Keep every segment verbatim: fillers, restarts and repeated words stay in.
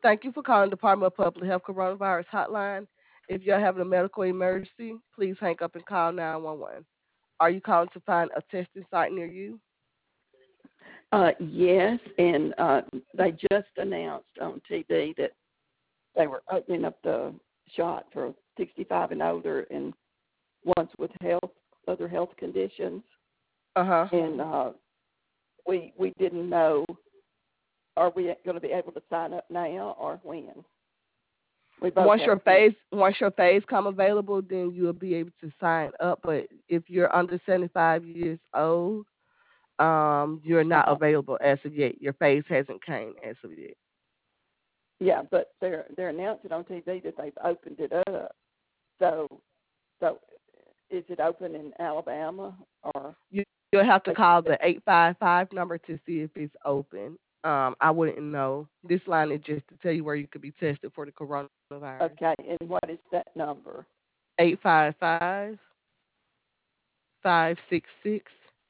Thank you for calling the Department of Public Health Coronavirus Hotline. If you're having a medical emergency, please hang up and call nine one one. Are you calling to find a testing site near you? Uh, yes, and uh, they just announced on T V that they were opening up the shot for sixty-five and older and ones with health, other health conditions. Uh huh. And uh, we we didn't know, are we going to be able to sign up now or when? We both Once have your kids. phase once your phase come available, then you'll be able to sign up. But if you're under seventy five years old, um, you're not Uh-huh. available as of yet. Your phase hasn't came as of yet. Yeah, but they're they're announcing on T V that they've opened it up. So so is it open in Alabama or? You you'll have to call the eight five five number to see if it's open. Um, I wouldn't know. This line is just to tell you where you could be tested for the coronavirus. Okay, and what is that number? Eight five five five six six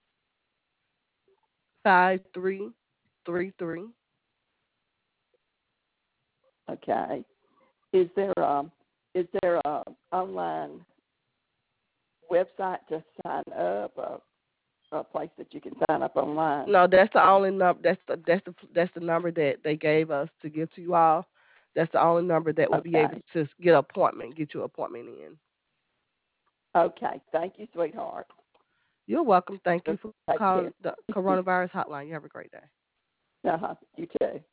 five three three three. Okay. Is there um is there a online website to sign up, a, a place that you can sign up online? No, that's the only number. That's the that's the that's the number that they gave us to give to you all. That's the only number that will be able Okay. to get an appointment, get your appointment in. Okay. Thank you, sweetheart. You're welcome. Thank you for Take calling care. the coronavirus hotline. You have a great day. Uh-huh. You too.